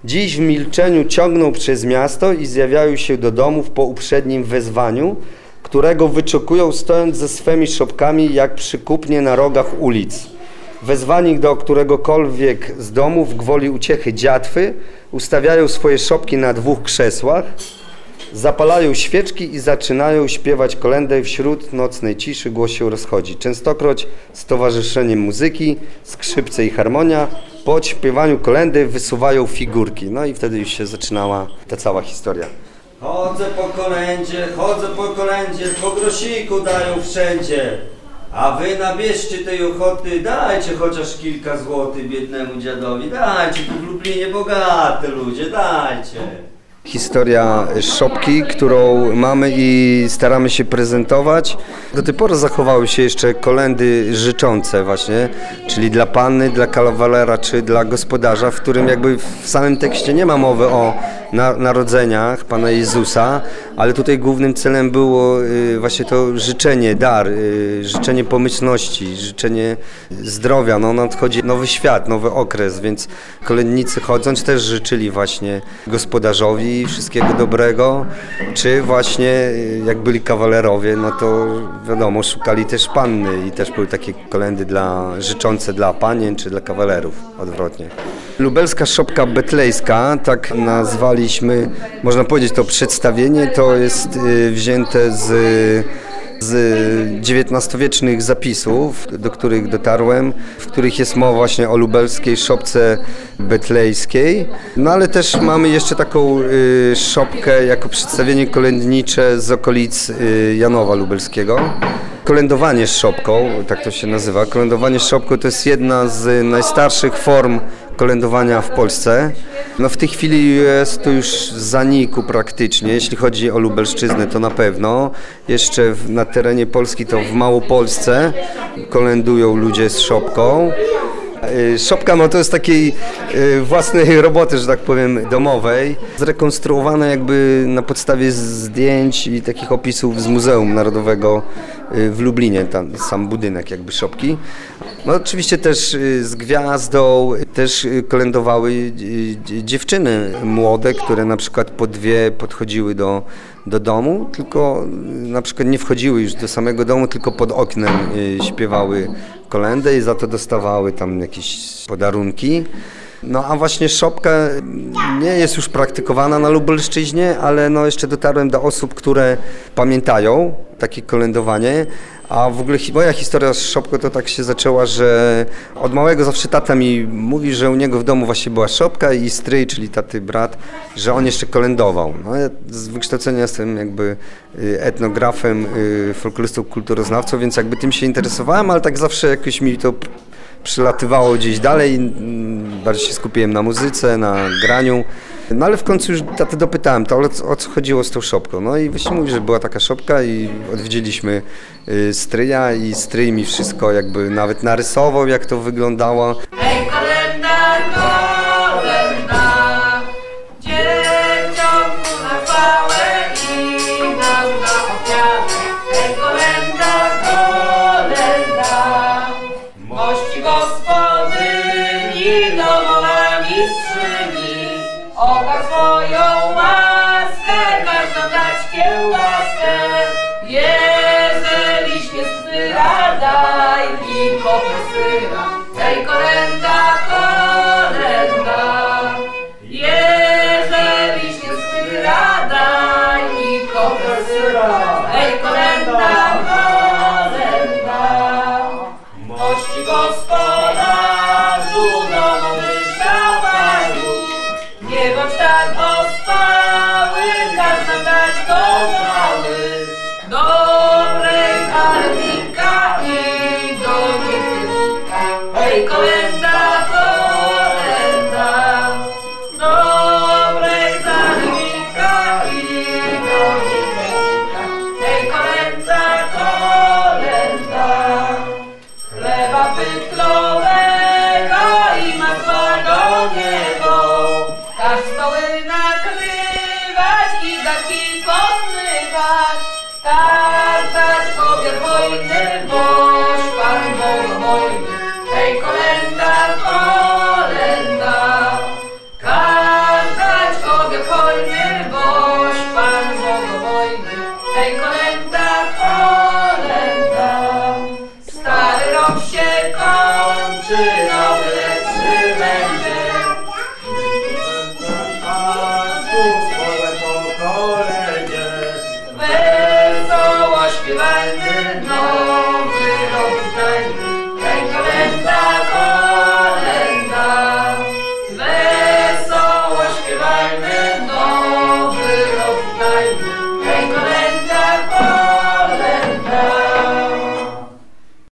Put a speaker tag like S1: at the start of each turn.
S1: Dziś w milczeniu ciągną przez miasto i zjawiają się do domów po uprzednim wezwaniu, którego wyczekują stojąc ze swymi szopkami jak przykupnie na rogach ulic. Wezwani do któregokolwiek z domów gwoli uciechy dziatwy ustawiają swoje szopki na 2 krzesłach, zapalają świeczki i zaczynają śpiewać kolędę. Wśród nocnej ciszy głos się rozchodzi. Częstokroć z towarzyszeniem muzyki, skrzypce i harmonia. Po śpiewaniu kolędy wysuwają figurki. No i wtedy już się zaczynała ta cała historia. Chodzę po kolędzie, po grosiku dają wszędzie. A wy nabierzcie tej ochoty, dajcie chociaż kilka złotych biednemu dziadowi, dajcie, tu w Lublinie bogate ludzie, dajcie. Historia szopki, którą mamy i staramy się prezentować. Do tej pory zachowały się jeszcze kolędy życzące właśnie, czyli dla panny, dla kawalera czy dla gospodarza, w którym jakby w samym tekście nie ma mowy o narodzeniach Pana Jezusa, ale tutaj głównym celem było właśnie to życzenie, dar, życzenie pomyślności, życzenie zdrowia. No, nadchodzi nowy świat, nowy okres, więc kolędnicy chodząc też życzyli właśnie gospodarzowi wszystkiego dobrego, czy właśnie jak byli kawalerowie, no to wiadomo, szukali też panny i też były takie kolędy życzące dla panien czy dla kawalerów, odwrotnie. Lubelska szopka betlejska, tak nazwaliśmy, można powiedzieć, to przedstawienie, to jest wzięte z XIX-wiecznych zapisów, do których dotarłem, w których jest mowa właśnie o lubelskiej szopce betlejskiej. No ale też mamy jeszcze taką szopkę jako przedstawienie kolędnicze z okolic Janowa Lubelskiego. Kolędowanie z szopką, tak to się nazywa. Kolędowanie z szopką to jest jedna z najstarszych form kolędowania w Polsce. No w tej chwili jest to już w zaniku praktycznie, jeśli chodzi o Lubelszczyznę, to na pewno. Jeszcze na terenie Polski to w Małopolsce kolędują ludzie z szopką. Szopka no to jest takiej własnej roboty, że tak powiem, domowej, zrekonstruowana jakby na podstawie zdjęć i takich opisów z Muzeum Narodowego w Lublinie, tam sam budynek jakby szopki. No oczywiście też z gwiazdą też kolędowały dziewczyny młode, które na przykład po 2 podchodziły do domu, tylko na przykład nie wchodziły już do samego domu, tylko pod oknem śpiewały kolędę i za to dostawały tam jakieś podarunki. No a właśnie szopka nie jest już praktykowana na Lubelszczyźnie, ale no jeszcze dotarłem do osób, które pamiętają takie kolędowanie. A w ogóle moja historia z szopką to tak się zaczęła, że od małego zawsze tata mi mówi, że u niego w domu właśnie była szopka i stryj, czyli taty brat, że on jeszcze kolędował. No, ja z wykształcenia jestem jakby etnografem, folklorystą, kulturoznawcą, więc jakby tym się interesowałem, ale tak zawsze jakoś mi to przylatywało gdzieś dalej, bardziej się skupiłem na muzyce, na graniu. No ale w końcu już tatę dopytałem, to o co chodziło z tą szopką. No i właśnie mówi, że była taka szopka i odwiedziliśmy stryja i stryj mi wszystko jakby nawet narysował, jak to wyglądało.
S2: Hej, kolenda, kolenda, dzieciątku na chwałę i nam na ofiarę. Hej, kolenda, kolenda, mości gospodyni, domowa mistrzyni, oka swoją łaskę, każdą dać kiełbaskę. Jeżeli śmiesz syra, daj mi kopę syra. Hej, kolenda, kolenda, jeżeli śmiesz syra, daj mi kopę syra. Hej, kolenda, kolenda, mości gospodarzu, domowy szapaju, nie bądź tak ospały, każ nam dać kochały. Dobrej armika i do niewiernika. Hej, kolenda, kolenda, dobrej armika i do niewiernika. Hej, kolenda, kolenda, chleba pytlowego i masła goniego, każ stoły nakrywać i daki pomywać. Tartać obiad wojny, boż Pan Bóg wojny. Hej, kolenda, kolenda, każ rok się kończy, nowy lepszy będzie. Wesoło śpiewajmy, no.